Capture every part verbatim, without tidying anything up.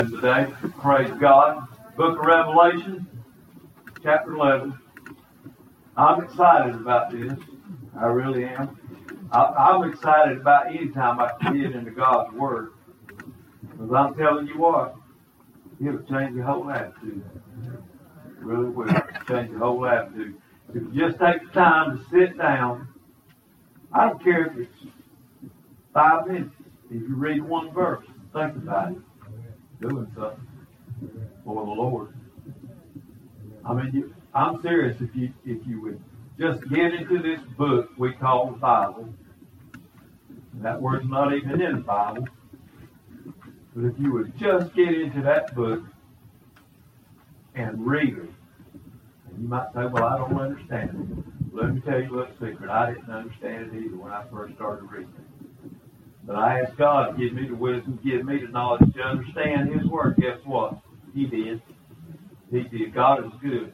Today, praise God. Book of Revelation, chapter eleven. I'm excited about this. I really am. I, I'm excited about any time I can get into God's Word. Because I'm telling you what, it'll change your whole attitude. It really will. Change your whole attitude. If you just take the time to sit down, I don't care if it's five minutes. If you read one verse, think about it. Doing something for the Lord. I mean, you, I'm serious. If you if you would just get into this book we call the Bible, that word's not even in the Bible, but if you would just get into that book and read it, and you might say, well, I don't understand it. Let me tell you a little secret. I didn't understand it either when I first started reading it. But I asked God to give me the wisdom, give me the knowledge to understand His Word. Guess what? He did. He did. God is good.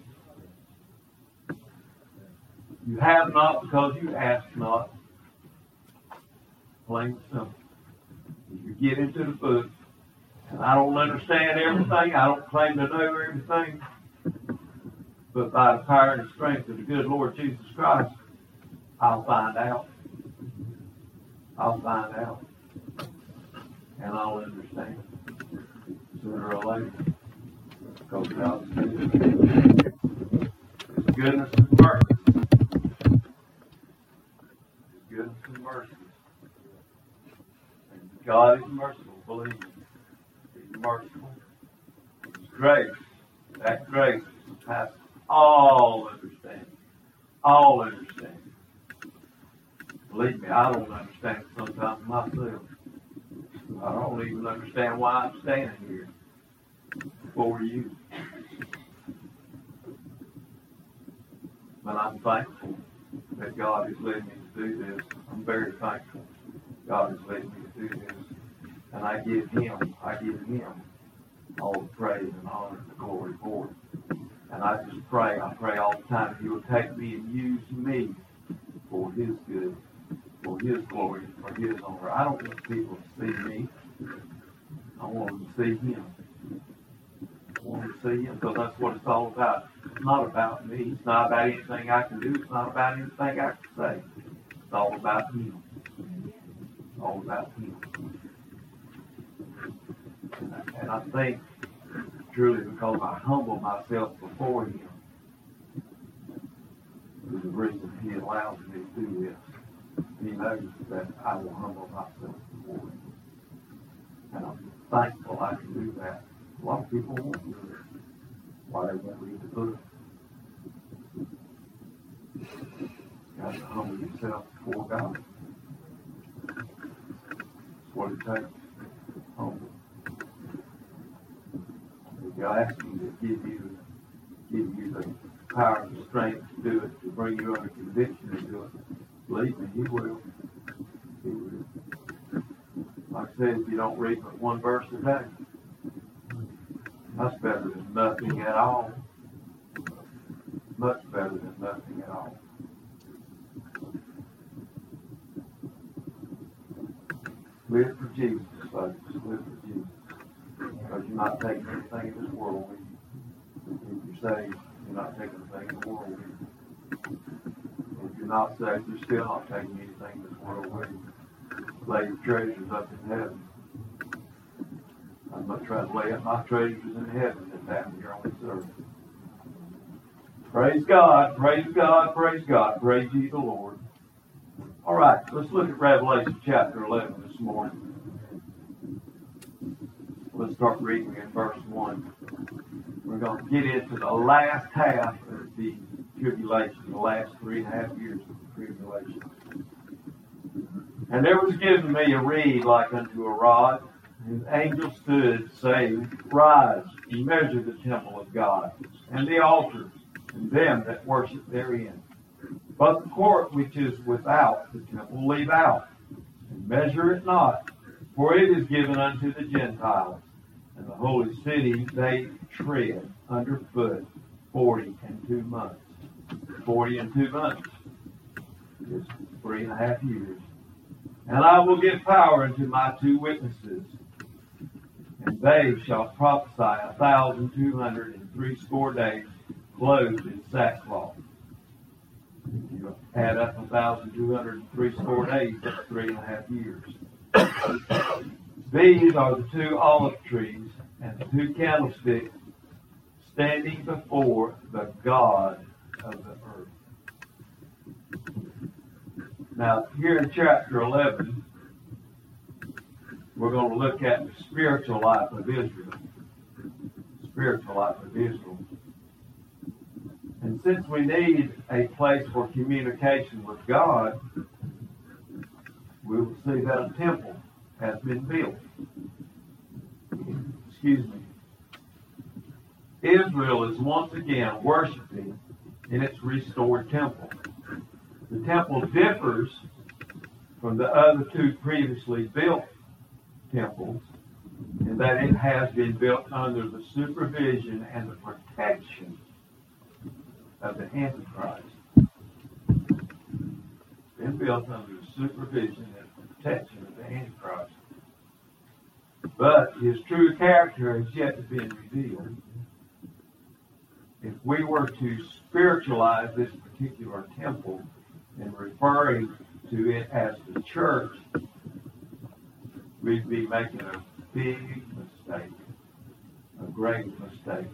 You have not because you ask not. Plain and simple. If you get into the book, and I don't understand everything, I don't claim to know everything, but by the power and the strength of the good Lord Jesus Christ, I'll find out. I'll find out. And I'll understand. Sooner or later. Because God's good. His goodness and mercy. His goodness and mercy. And God is merciful, believe me. He's merciful. His grace. That grace surpasses all understanding. All understanding. Believe me, I don't understand it sometimes myself. I don't even understand why I'm standing here before you. But I'm thankful that God has led me to do this. I'm very thankful God has led me to do this. And I give Him, I give Him all the praise and honor and glory for it. And I just pray, I pray all the time He will take me and use me for His good. For His glory, for His honor. I don't want people to see me. I want them to see Him. I want them to see Him because that's what it's all about. It's not about me. It's not about anything I can do. It's not about anything I can say. It's all about Him. It's all about Him. And I, and I think truly because I humble myself before Him is the reason He allows me to do this. He knows that I will humble myself before Him. And I'm thankful I can do that. A lot of people won't do it. Why they won't read the book. You have to humble yourself before God. That's what it takes. Humble. If you ask Him to give you, give you the power and the strength to do it, to bring you under conviction to do it, believe me, He will. He will. Like I said, if you don't read but one verse a day, that's better than nothing at all. Much better than nothing at all. Live for Jesus, folks. Live for Jesus. Because you're not taking anything in this world with you. If you're saved, you're not taking anything in the world with you. If you're not saved, you're still not taking anything in this world with you. Lay your treasures up in heaven. I'm not trying to lay up my treasures in heaven than that here on this earth. Praise God, praise God, praise God, praise ye the Lord. All right, let's look at Revelation chapter eleven this morning. Let's start reading in verse one. We're going to get into the last half of the tribulation, the last three and a half years of the tribulation. And there was given me a reed like unto a rod, and the angel stood, saying, Rise, ye measure the temple of God, and the altars, and them that worship therein. But the court which is without the temple leave out, and measure it not, for it is given unto the Gentiles, and the holy city they tread under foot forty and two months. Forty and two months is three and a half years. And I will give power unto my two witnesses, and they shall prophesy a thousand two hundred and threescore days, clothed in sackcloth. If you add up a thousand two hundred and threescore days, that's three and a half years. These are the two olive trees and the two candlesticks standing before the God of the earth. Now, here in chapter eleven, we're going to look at the spiritual life of Israel. Spiritual life of Israel. And since we need a place for communication with God, we will see that a temple has been built. Excuse me. Israel is once again worshiping in its restored temple. The temple differs from the other two previously built temples in that it has been built under the supervision and the protection of the Antichrist. Been built under the supervision and protection of the Antichrist. But his true character has yet to be revealed. If we were to spiritualize this particular temple and referring to it as the church, we'd be making a big mistake, a great mistake.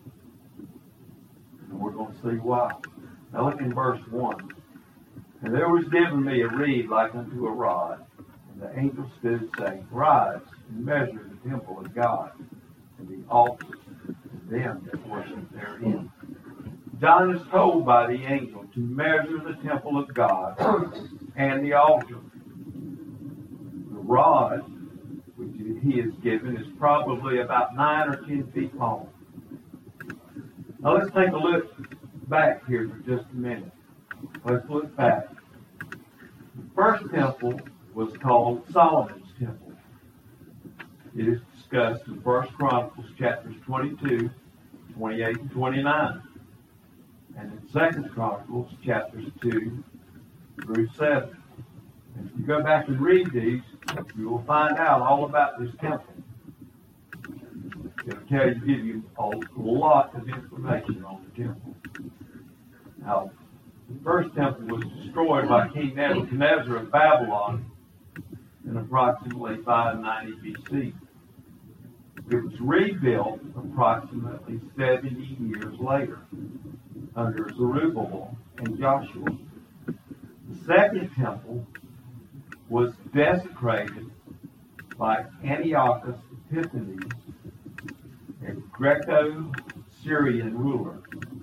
And we're going to see why. Now look in verse one. And there was given me a reed like unto a rod, and the angel stood, saying, Rise and measure the temple of God, and the altars to them that worship therein. John is told by the angel to measure the temple of God and the altar. The rod which he is given is probably about nine or ten feet long. Now let's take a look back here for just a minute. Let's look back. The first temple was called Solomon's temple. It is discussed in First Chronicles chapters twenty-two, twenty-eight, and twenty-nine. And in Second Chronicles chapters two through seven. And if you go back and read these, you will find out all about this temple. It'll tell you, give you a lot of information on the temple. Now, the first temple was destroyed by King Nebuchadnezzar of Babylon in approximately five ninety B C. It was rebuilt approximately seventy years later under Zerubbabel and Joshua. The second temple was desecrated by Antiochus Epiphanes, a Greco-Syrian ruler.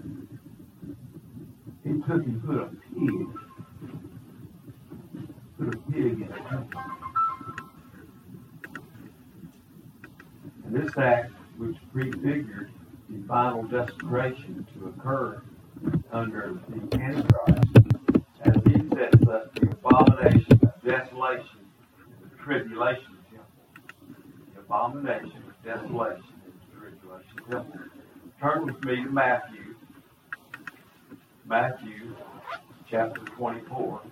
He took and put a pig, put a pig in the temple. And this act, which prefigured the final desecration to occur under the Antichrist, as he sets up the abomination of desolation in the tribulation temple. The abomination of desolation in the tribulation temple. Turn with me to Matthew. Matthew chapter twenty-four.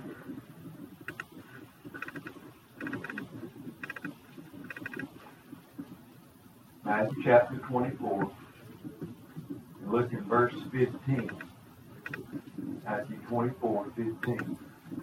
Matthew chapter twenty-four. And look in verse fifteen. Matthew twenty-four, fifteen.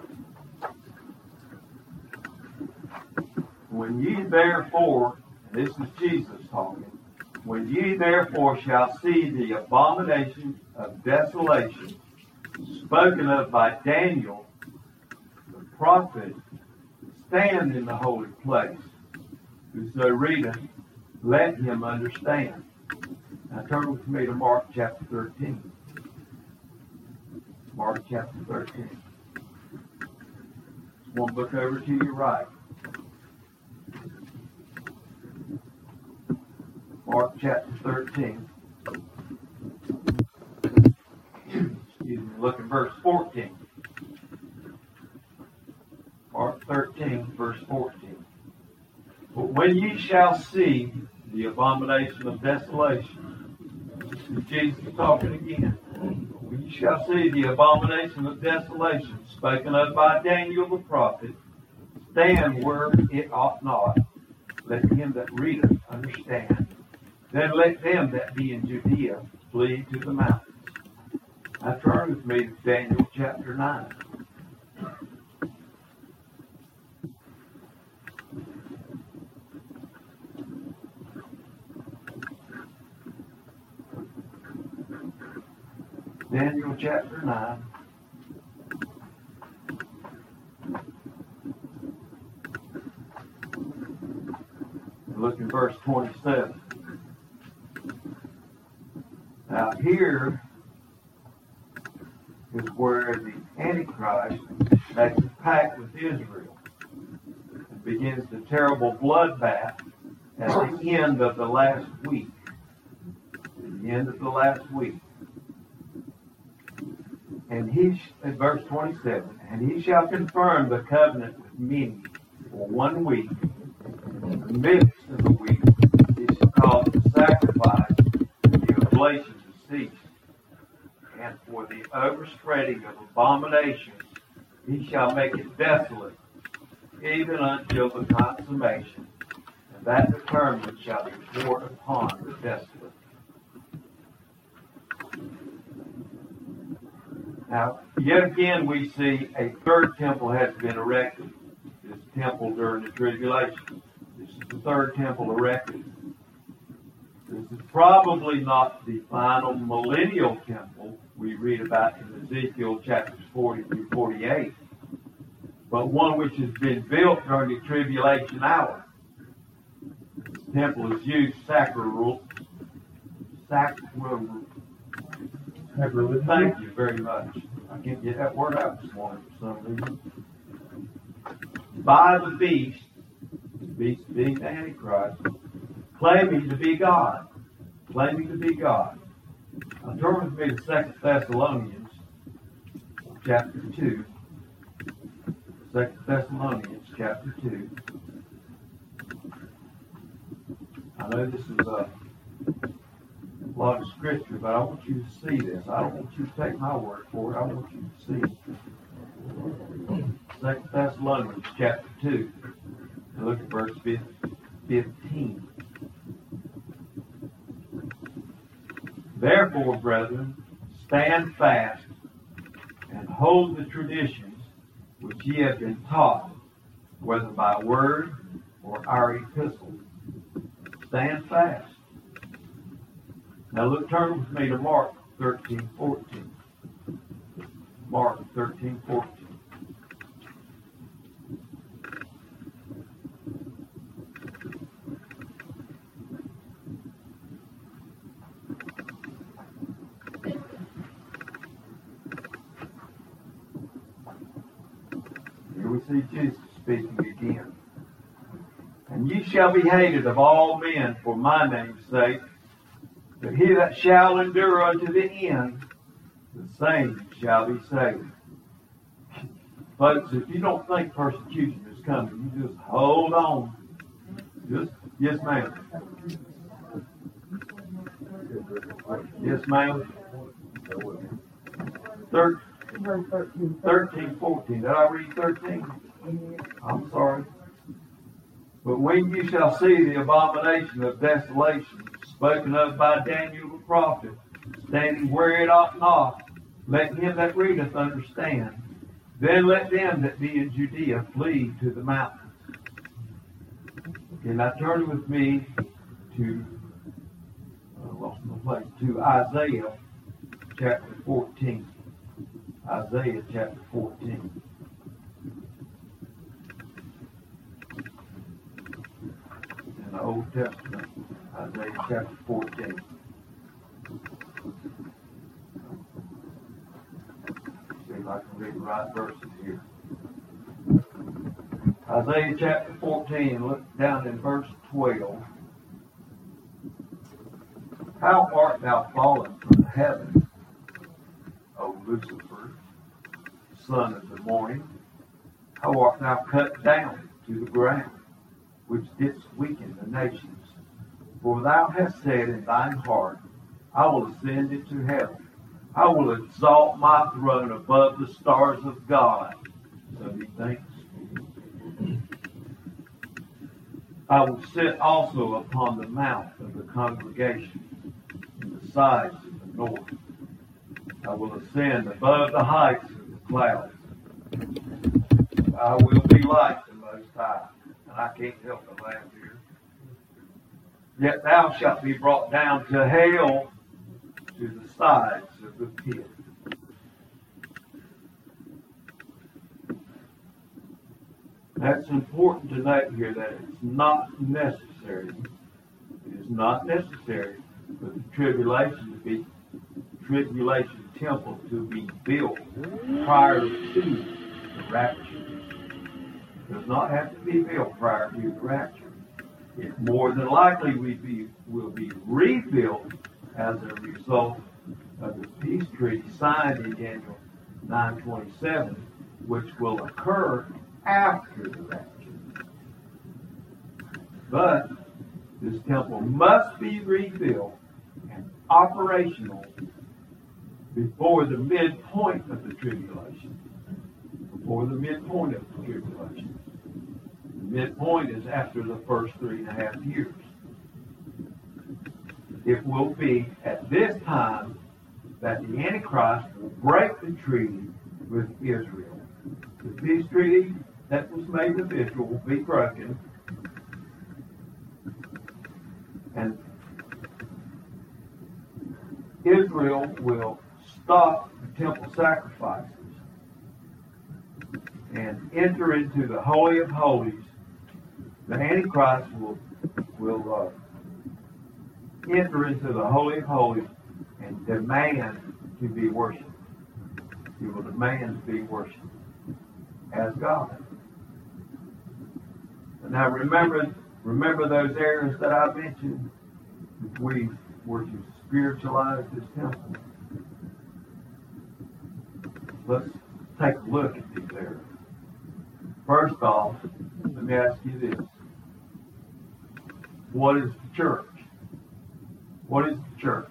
When ye therefore, and this is Jesus talking, when ye therefore shall see the abomination of desolation spoken of by Daniel, the prophet, stand in the holy place. Whoso readeth, let him understand. Now turn with me to Mark chapter thirteen. Mark chapter thirteen. One book over to your right. Mark chapter thirteen. Excuse me, look at verse fourteen. Mark thirteen, verse fourteen. But when ye shall see the abomination of desolation, Jesus is talking again. When ye shall see the abomination of desolation spoken of by Daniel the prophet, stand where it ought not. let him that readeth understand. Then let them that be in Judea flee to the mountains. Now turn with me to Daniel chapter nine. Daniel chapter nine. Look in verse twenty-seven. Now here is where the Antichrist makes a pact with Israel and begins the terrible bloodbath at the end of the last week. At the end of the last week. And he, in verse twenty-seven, and he shall confirm the covenant with many for one week. In the midst of the week, he shall cause the sacrifice and the oblation to cease. And for the overspreading of abominations, he shall make it desolate, even until the consummation. And that determined shall be poured upon the desolate. Now, yet again, we see a third temple has been erected. This temple during the tribulation. This is the third temple erected. This is probably not the final millennial temple we read about in Ezekiel chapters forty through forty-eight, but one which has been built during the tribulation hour. This temple is used sacral, sacral, sacral. Thank you very much. I can't get that word out this morning for some reason. By the beast, the beast being the Antichrist, claiming to be God. Claiming to be God. Now turn with me to Second Thessalonians, chapter two. Second Thessalonians, chapter two. I know this is a lot of scripture, but I want you to see this. I don't want you to take my word for it. I want you to see it. Second Thessalonians, chapter two. And look at verse fifteen. Therefore, brethren, stand fast and hold the traditions which ye have been taught, whether by word or our epistle. Stand fast. Now look, turn with me to Mark thirteen fourteen. Mark thirteen fourteen. Here we see Jesus speaking again. And ye shall be hated of all men for my name's sake, but he that shall endure unto the end, the same shall be saved. Folks, if you don't think persecution is coming, you just hold on. Just, yes, ma'am. Yes, ma'am. Thir- thirteen, fourteen. Did I read thirteen? I'm sorry. But when you shall see the abomination of desolation spoken of by Daniel the prophet, standing where it ought not, let him that readeth understand. Then let them that be in Judea flee to the mountains. Okay, now turn with me to, I lost my place, to Isaiah chapter fourteen. Isaiah chapter fourteen. In the Old Testament, Isaiah chapter fourteen. See if I can read the right verses here. Isaiah chapter fourteen, look down in verse twelve. How art thou fallen from heaven, O Lucifer, son of the morning? How art thou cut down to the ground, which didst weaken the nations? For thou hast said in thine heart, I will ascend into heaven. I will exalt my throne above the stars of God. So he thinks. I will sit also upon the mount of the congregation in the sides of the north. I will ascend above the heights of the clouds. I will be like the Most High. And I can't help but laugh here. Yet thou shalt be brought down to hell, to the sides of the pit. That's important to note here that it's not necessary. It is not necessary for the tribulation to be tribulation temple to be built prior to the rapture. It does not have to be built prior to the rapture. It more than likely will be, will be rebuilt as a result of the peace treaty signed in Daniel nine twenty-seven, which will occur after the rapture. But this temple must be rebuilt and operational before the midpoint of the tribulation. Before the midpoint of the tribulation. The midpoint is after the first three and a half years. It will be at this time that the Antichrist will break the treaty with Israel. The peace treaty that was made with Israel will be broken. And Israel will stop the temple sacrifices and enter into the Holy of Holies. The Antichrist will, will uh, enter into the Holy of Holies and demand to be worshipped. He will demand to be worshipped as God. Now remember, remember those areas that I mentioned if we were to spiritualize this temple. Let's take a look at these areas. First off, let me ask you this. What is the church? What is the church?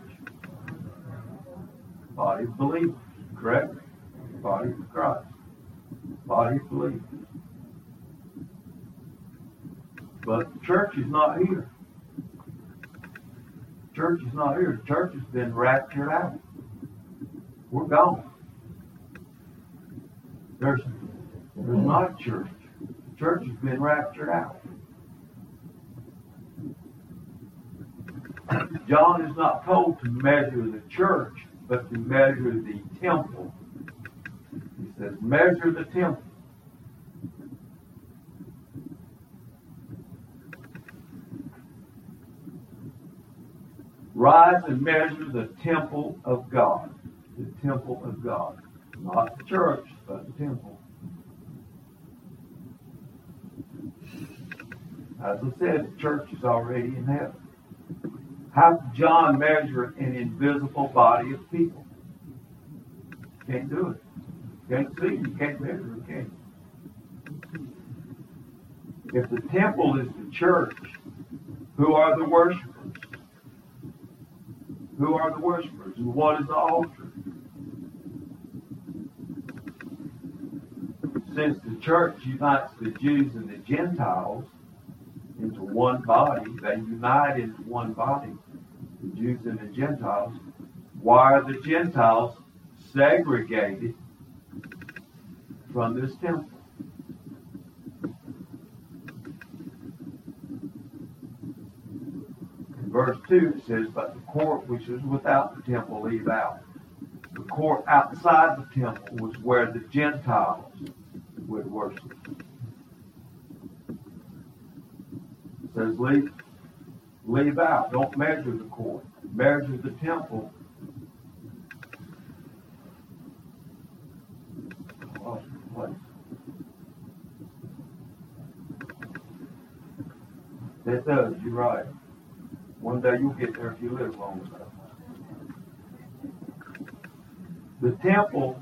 Body of believers, correct? Body of Christ. Body of believers. But the church is not here. The church is not here. The church has been raptured out. We're gone. There's, there's not a church. The church has been raptured out. John is not told to measure the church, but to measure the temple. He says, measure the temple. Rise and measure the temple of God. The temple of God. Not the church, but the temple. As I said, the church is already in heaven. How could John measure an invisible body of people? Can't do it. Can't see it. You can't measure it, can you? If the temple is the church, who are the worshipers? Who are the worshipers? And what is the altar? Since the church unites the Jews and the Gentiles into one body, they unite into one body, the Jews and the Gentiles. Why are the Gentiles segregated from this temple? In verse two it says, but the court which is without the temple leave out. The court outside the temple was where the Gentiles would worship. It says leave, leave out. Don't measure the court. Measure the temple. I lost my place. It does. You're right. One day you'll get there if you live long enough. The temple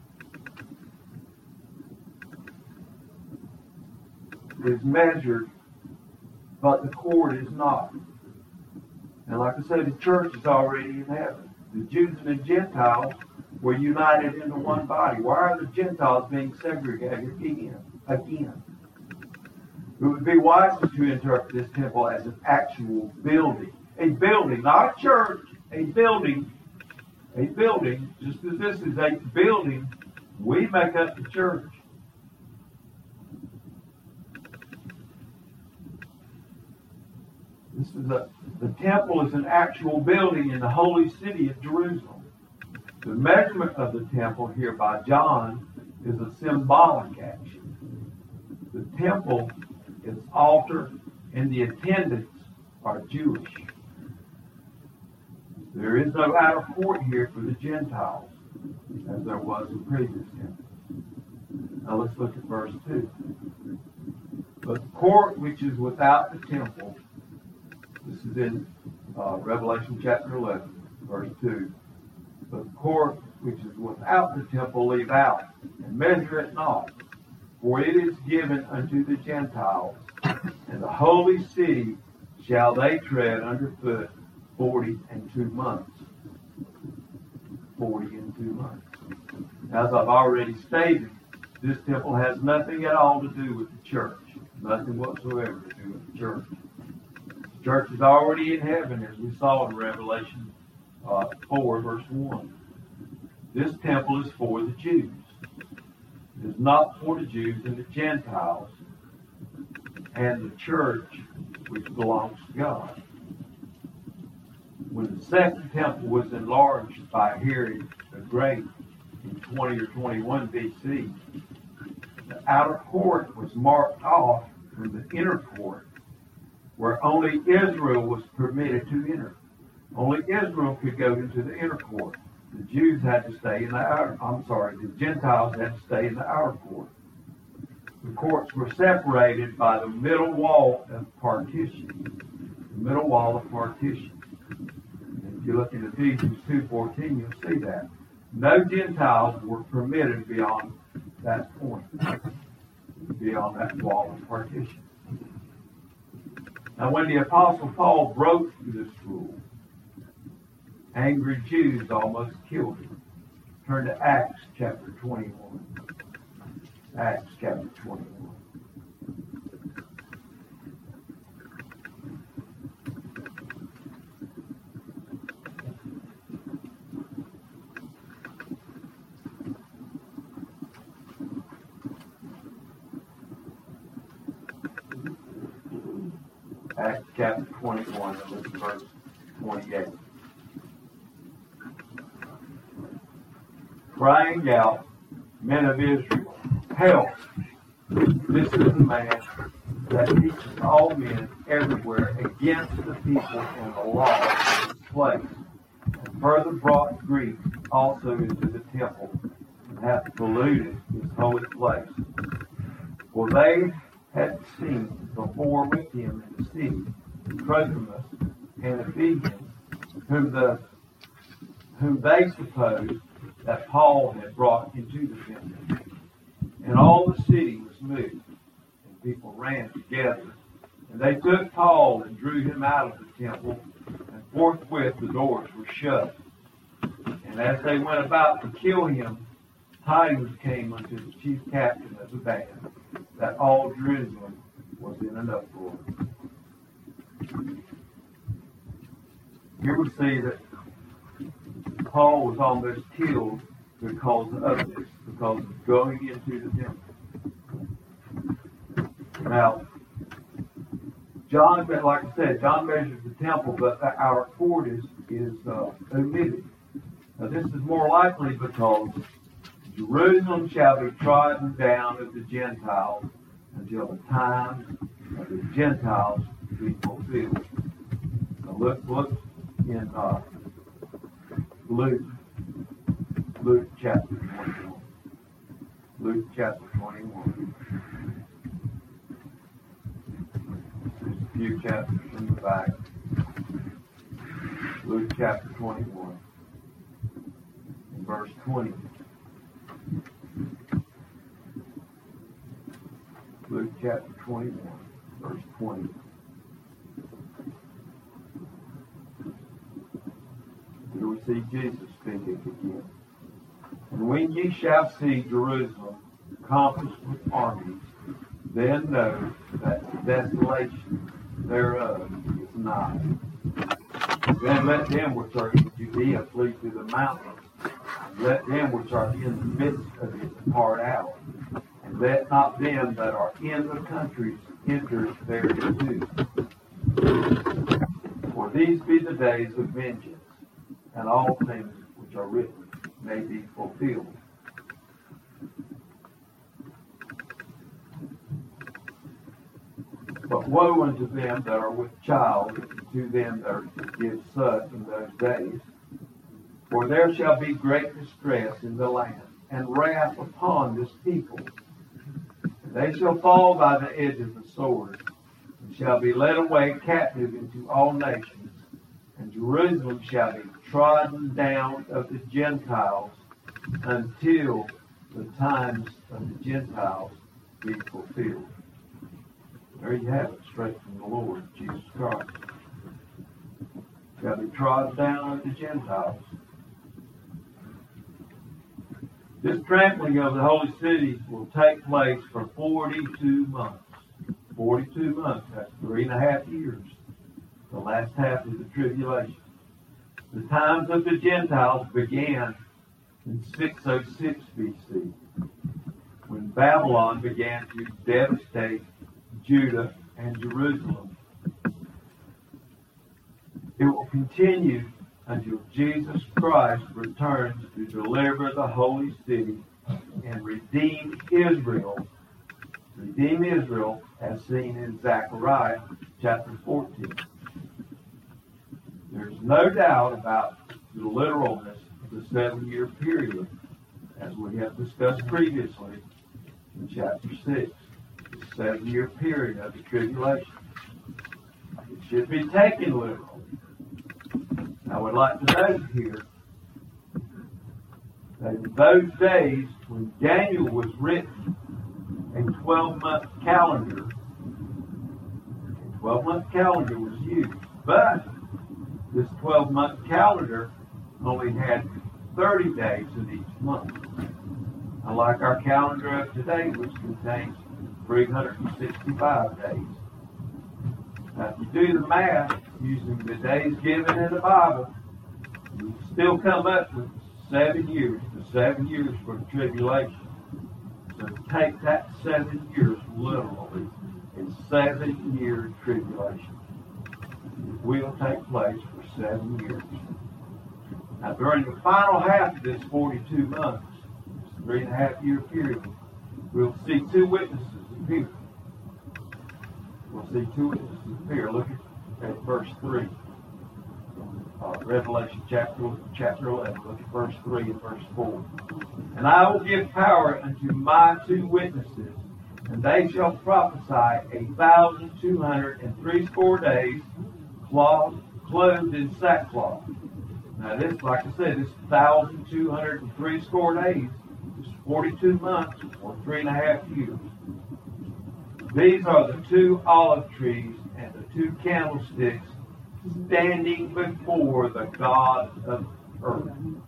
is measured, but the court is not. And like I said, the church is already in heaven. The Jews and the Gentiles were united into one body. Why are the Gentiles being segregated again? Again. It would be wiser to interpret this temple as an actual building. A building, not a church, a building. A building, just as this is a building, we make up the church. This is a, the temple is an actual building in the holy city of Jerusalem. The measurement of the temple here by John is a symbolic action. The temple, its altar, and the attendants are Jewish. There is no outer court here for the Gentiles, as there was in previous temples. Now let's look at verse two. But the court which is without the temple, this is in uh, Revelation chapter eleven, verse two. But the court which is without the temple leave out, and measure it not, for it is given unto the Gentiles, and the holy city shall they tread underfoot forty and two months. Forty and two months. As I've already stated, this temple has nothing at all to do with the church. Nothing whatsoever to do with the church. The church is already in heaven, as we saw in Revelation uh, four, verse one. This temple is for the Jews. It is not for the Jews and the Gentiles and the church, which belongs to God. When the second temple was enlarged by Herod the Great in twenty or twenty-one B C, the outer court was marked off from the inner court, where only Israel was permitted to enter. Only Israel could go into the inner court. The Jews had to stay in the outer, I'm sorry, the Gentiles had to stay in the outer court. The courts were separated by the middle wall of partition. The middle wall of partition. And if you look in Ephesians two fourteen, you'll see that. No Gentiles were permitted beyond that point, beyond that wall of partition. Now, when the Apostle Paul broke this rule, angry Jews almost killed him. Turn to Acts chapter twenty-one. Acts chapter twenty-one. Acts chapter twenty-one, and look at verse twenty-eight. Crying out, men of Israel, help! This is the man that teaches all men everywhere against the people and the law of this place, and further brought grief also into the temple, and hath polluted this holy place. For they had seen before with him in the city Trophimus and Ephesians, whom the whom they supposed that Paul had brought into the temple. And all the city was moved, and people ran together. And they took Paul and drew him out of the temple, and forthwith the doors were shut. And as they went about to kill him, tidings came unto the chief captain of the band that all Jerusalem was in an uproar. Here we see that Paul was almost killed because of this, because of going into the temple. Now, John, like I said, John measures the temple, but our court is, is uh, omitted. Now, this is more likely because Jerusalem shall be trodden down of the Gentiles until the time of the Gentiles be fulfilled. Now, look, look in uh, Luke, Luke chapter twenty-one. Luke chapter twenty-one. There's a few chapters in the back. Luke chapter twenty-one, and verse twenty. Luke chapter twenty-one, verse twenty. Here we see Jesus speaking again. And when ye shall see Jerusalem compassed with armies, then know that the desolation thereof is nigh. Then let them which are in Judea flee to the mountains. Let them which are in the midst of it depart out. And let not them that are in the countries enter thereinto. For these be the days of vengeance, and all things which are written may be fulfilled. But woe unto them that are with child, and to them that are to give suck in those days. For there shall be great distress in the land, and wrath upon this people. And they shall fall by the edge of the sword, and shall be led away captive into all nations. And Jerusalem shall be trodden down of the Gentiles, until the times of the Gentiles be fulfilled. There you have it, straight from the Lord Jesus Christ. Shall be trodden down of the Gentiles. This trampling of the holy city will take place for forty-two months. forty-two months, that's three and a half years. The last half of the tribulation. The times of the Gentiles began in six oh six B C, when Babylon began to devastate Judah and Jerusalem. It will continue until Jesus Christ returns to deliver the holy city and redeem Israel. Redeem Israel as seen in Zechariah chapter fourteen. There's no doubt about the literalness of the seven-year period, as we have discussed previously in chapter six. The seven-year period of the tribulation. It should be taken literally. I would like to note here that in those days when Daniel was written, a twelve-month calendar, a twelve-month calendar was used. But this twelve-month calendar only had thirty days in each month. Unlike our calendar of today, which contains three hundred sixty-five days. Now, if you do the math using the days given in the Bible, you still come up with seven years, the seven years for the tribulation. So take that seven years literally, a seven-year tribulation. It will take place for seven years. Now, during the final half of this forty-two months, this three and a half year period, we'll see two witnesses appear. We'll see two witnesses appear. Look at, at verse three. Uh, Revelation chapter, chapter eleven. Look at verse three and verse four. And I will give power unto my two witnesses, and they shall prophesy a thousand two hundred and threescore days, clothed, clothed in sackcloth. Now this, like I said, this thousand two hundred and threescore days is forty-two months or three and a half years. These are the two olive trees and the two candlesticks standing before the God of earth.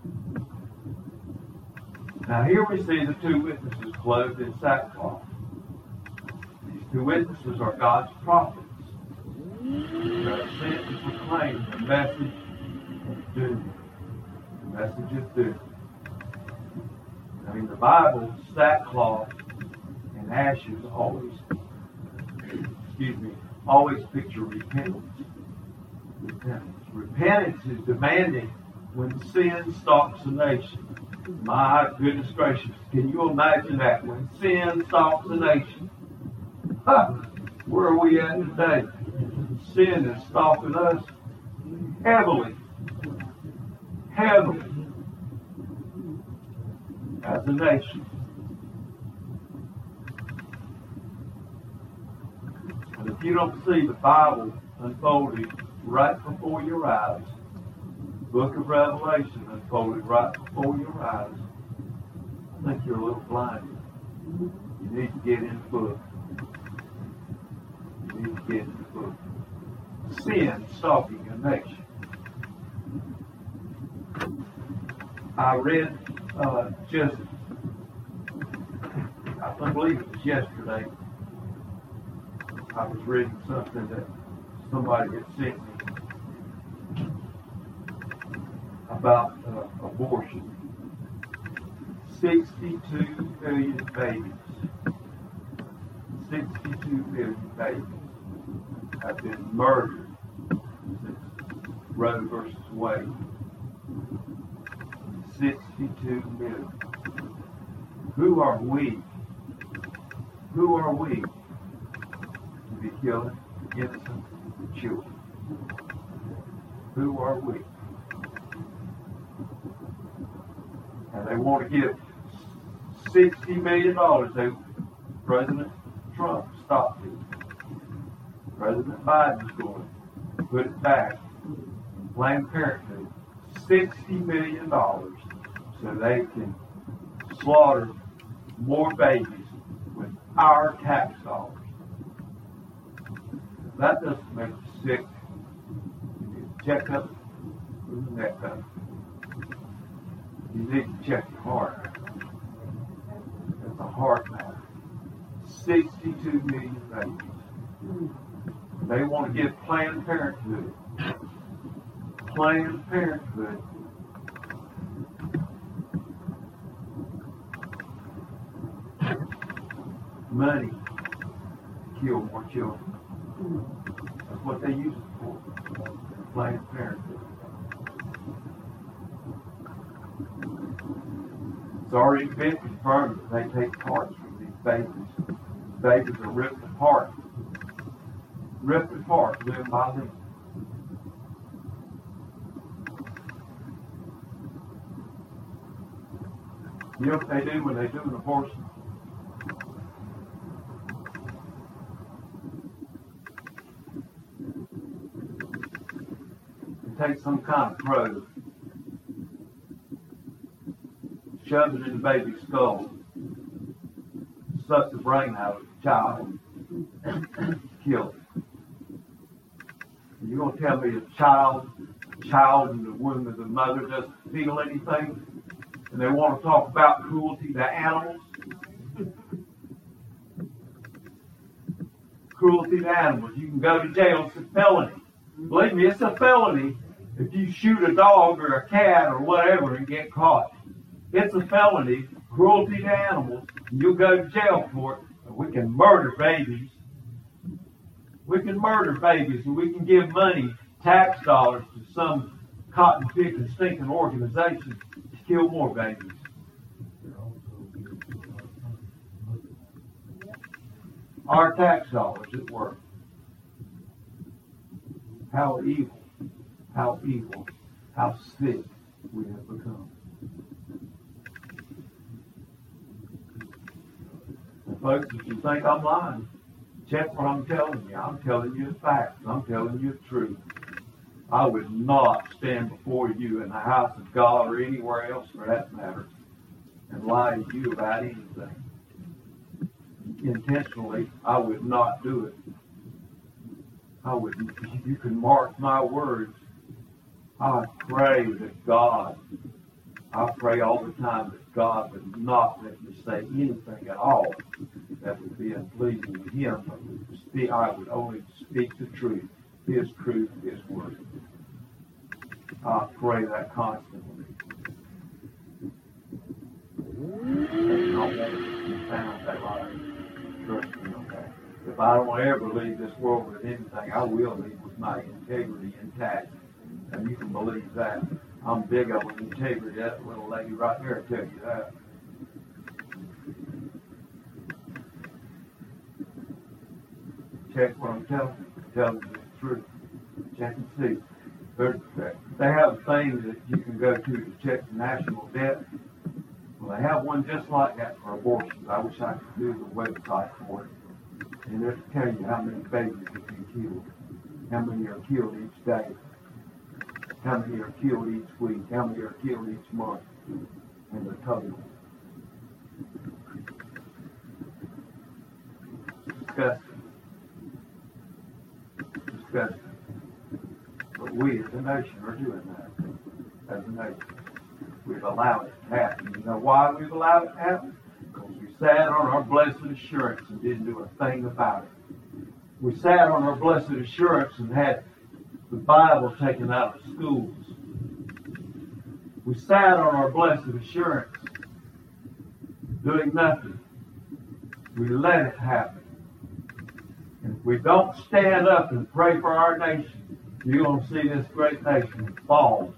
Now here we see the two witnesses clothed in sackcloth. These two witnesses are God's prophets. They are sent to proclaim the message of doom. The message of doom. Now in the Bible, sackcloth and ashes always, excuse me, always picture repentance. Repentance. Repentance is demanded when sin stalks a nation. My goodness gracious, can you imagine that? When sin stalks a nation. Huh, where are we at today? Sin is stalking us heavily. Heavily. As a nation. And if you don't see the Bible unfolding right before your eyes, the book of Revelation unfolded right before your eyes, I think you're a little blinded. You need to get in the book. You need to get in the book. Sin stalking a nation. I read uh, just, I believe it was yesterday, I was reading something that somebody had sent me about uh, abortion. sixty-two million babies, sixty-two million babies have been murdered since Roe versus Wade. sixty-two million. Who are we? Who are we to be killing innocent children? Who are we? And they want to give sixty million dollars. They, President Trump stopped it. President Biden's going to put it back. Planned Parenthood, sixty million dollars so they can slaughter more babies with our tax dollars. That doesn't make you sick. You need to check up with the neck up. You need to check your heart. It's a heart matter. sixty-two million babies. They want to give Planned Parenthood. Planned Parenthood. Money to kill more children. That's what they use it for. Planned Parenthood. It's already been confirmed that they take parts from these babies. Babies are ripped apart. Ripped apart limb by limb. You know what they do when they do an abortion? They take some kind of probe, shove it in the baby's skull, suck the brain out of the child, kill it. You're going to tell me a child, child in the womb of the mother doesn't feel anything? And they want to talk about cruelty to animals? Cruelty to animals. You can go to jail. It's a felony. Believe me, it's a felony if you shoot a dog or a cat or whatever and get caught. It's a felony. Cruelty to animals. You'll go to jail for it. We can murder babies. We can murder babies and we can give money, tax dollars, to some cotton-picking, stinking organization to kill more babies. Our tax dollars at work. How evil, how evil, how sick we have become. And folks, if you think I'm lying, check what I'm telling you. I'm telling you the facts. I'm telling you the truth. I would not stand before you in the house of God or anywhere else for that matter and lie to you about anything. Intentionally, I would not do it. I would. You can mark my words. I pray that God, I pray all the time that God would not let me say anything at all that would be unpleasing to Him. But would speak, I would only speak the truth, His truth, His word. I pray that constantly. They don't want to confound that life. Trust me on that. If I don't ever leave this world with anything, I will leave with my integrity intact. And you can believe that. I'm big on integrity. That little lady right there will tell you that. Check what I'm telling you. I'm telling you the truth. Check and see. There's, they have a thing that you can go to to check the national debt. Well, they have one just like that for abortions. I wish I could do the website for it. And it'll tell you how many babies have been killed, how many are killed each day, how many are killed each week, how many are killed each month, and the total. Disgusting. Disgusting. But we as a nation are doing that. As a nation. We've allowed it to happen. You know why we've allowed it to happen? Because we sat on our blessed assurance and didn't do a thing about it. We sat on our blessed assurance and had the Bible taken out of schools. We sat on our blessed assurance, doing nothing. We let it happen. And if we don't stand up and pray for our nation, you're going to see this great nation fall.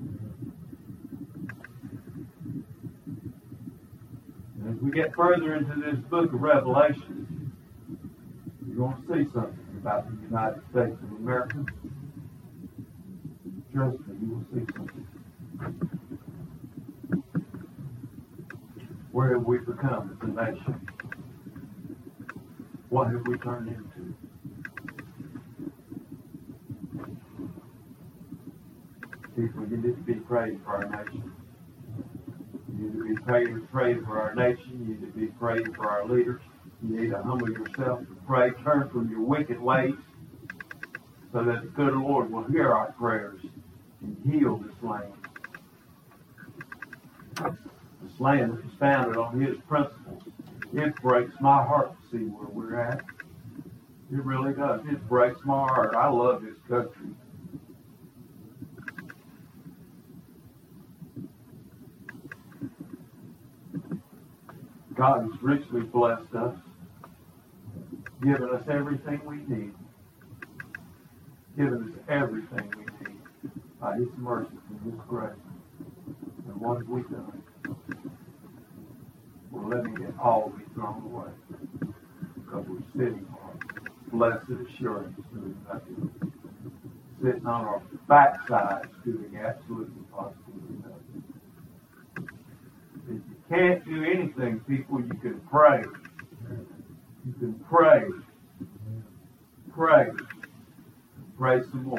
And as we get further into this book of Revelation, you're going to see something about the United States of America. Trust me, you will see something. Where have we become as a nation? What have we turned into? People, you need to be praying for our nation. You need to be praying, praying for our nation. You need to be praying for our leaders. You need to humble yourself and pray. Turn from your wicked ways so that the good Lord will hear our prayers and heal this land. This land is founded on His principles. It breaks my heart to see where we're at. It really does. It breaks my heart. I love this country. God has richly blessed us, given us everything we need, given us everything we need by His mercy and His grace. And what have we done? We're letting it all be thrown away because we're sitting on blessed assurance doing nothing. Sitting on our backsides doing absolutely positively nothing. If you can't do anything, people, you can pray. You can pray. Pray. Pray some more.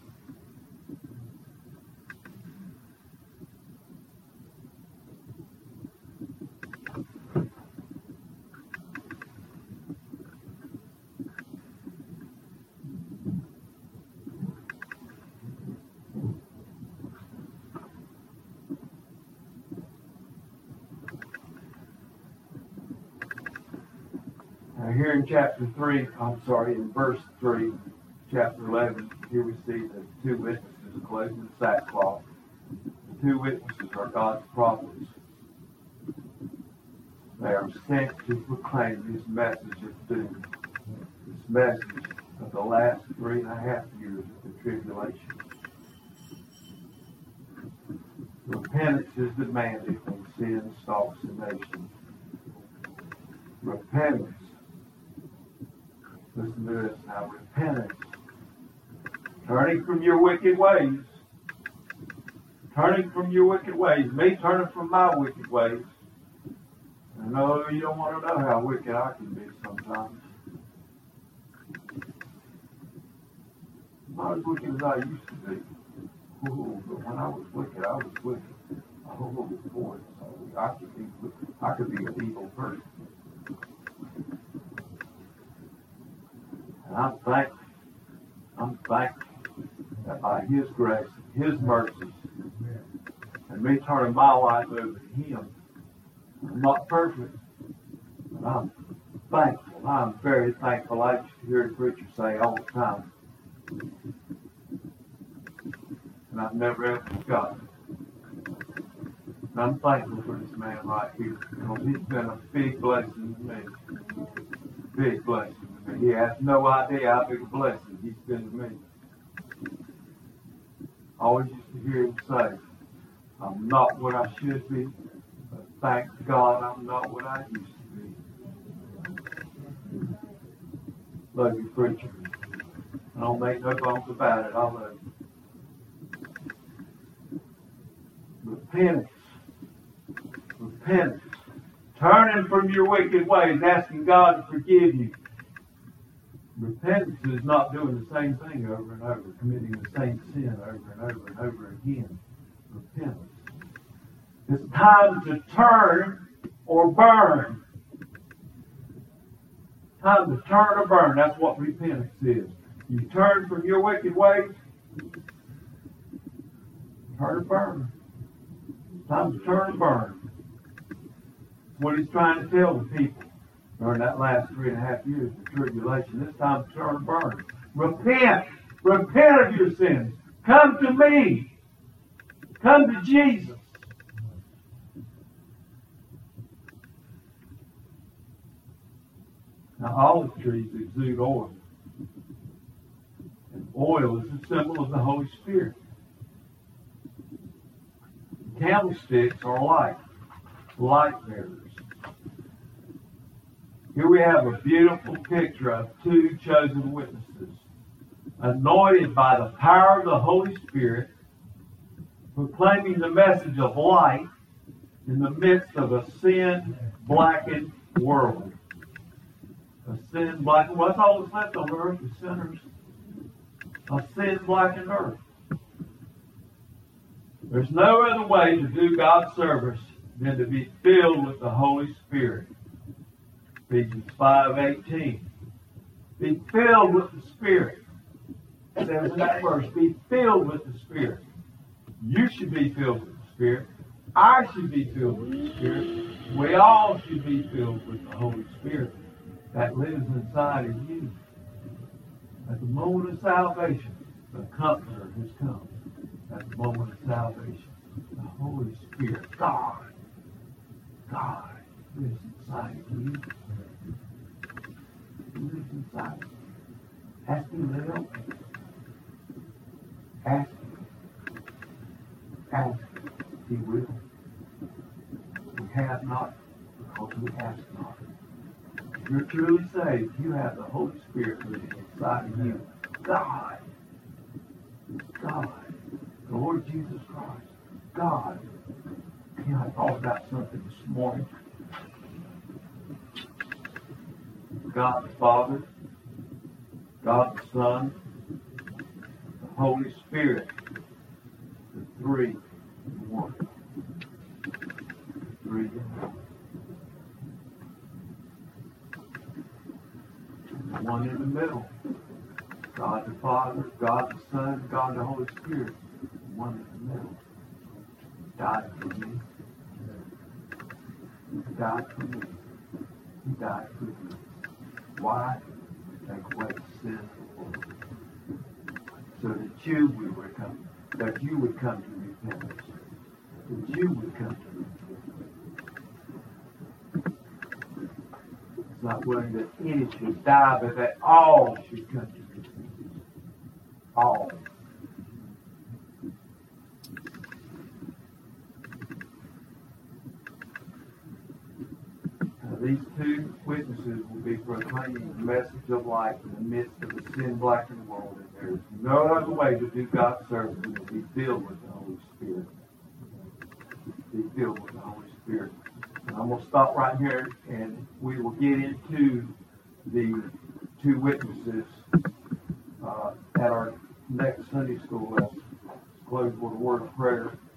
Here in chapter three, I'm sorry, in verse three, chapter eleven, here we see the two witnesses clothed in sackcloth. The two witnesses are God's prophets. They are sent to proclaim His message of doom, this message of the last three and a half years of the tribulation. Repentance is demanded when sin stalks the nation. Repentance. Listen to this now. Repentance. Turning from your wicked ways. Turning from your wicked ways. Me turning from my wicked ways. I know you don't want to know how wicked I can be sometimes. Not as wicked as I used to be. Ooh, but when I was wicked, I was wicked. Oh, boy. I could be, I could be an evil person. And I'm thankful, I'm thankful that by His grace, His mercies, and me turning my life over to Him, I'm not perfect, but I'm thankful. I'm very thankful. I used to hear the preacher say all the time, and I've never ever forgotten. And I'm thankful for this man right here, because he's been a big blessing to me. Big blessing. He has no idea how big a blessing he's been to me. I always used to hear him say, I'm not what I should be, but thank God I'm not what I used to be. Love you, preacher. I don't make no bones about it. I love you. Repentance. Repentance. Turning from your wicked ways, asking God to forgive you. Repentance is not doing the same thing over and over, committing the same sin over and over and over again. Repentance. It's time to turn or burn. Time to turn or burn. That's what repentance is. You turn from your wicked ways, turn or burn. It's time to turn or burn. That's what He's trying to tell the people. during that last three and a half years of tribulation. This time to turn and burn. Repent. Repent of your sins. Come to me. Come to Jesus. Now, olive trees exude oil. And oil is a symbol of the Holy Spirit. Candlesticks are light, light bearers. Here we have a beautiful picture of two chosen witnesses, anointed by the power of the Holy Spirit, proclaiming the message of light in the midst of a sin-blackened world. A sin-blackened, what's all that's left on earth is sinners. A sin-blackened earth. There's no other way to do God's service than to be filled with the Holy Spirit. Ephesians five eighteen. Be filled with the Spirit. It says in that verse, be filled with the Spirit. You should be filled with the Spirit. I should be filled with the Spirit. We all should be filled with the Holy Spirit that lives inside of you. At the moment of salvation, the Comforter has come. At the moment of salvation, the Holy Spirit, God, God lives inside of you. He lives inside of you. Ask Him to help you. Ask Him. Ask Him. He will. We have not because we ask not. If you're truly saved, you have the Holy Spirit living inside of you. God. God. The Lord Jesus Christ. God. You know, I thought about something this morning. God the Father, God the Son, the Holy Spirit, the three in one. Three in one. And one in the middle. God the Father, God the Son, God the Holy Spirit. One in the middle. He died for me. He died for me. He died for me. Why? To take away the sin of the world. So that you would come, that you would come to repentance. That you would come to repentance. It's not willing that any should die, but that all should come to repentance. All. These two witnesses will be proclaiming the message of light in the midst of a sin-blackened world. And there is no other way to do God's service than to be filled with the Holy Spirit. Be filled with the Holy Spirit. And I'm going to stop right here, and we will get into the two witnesses uh, at our next Sunday school lesson. Let's close with a word of prayer.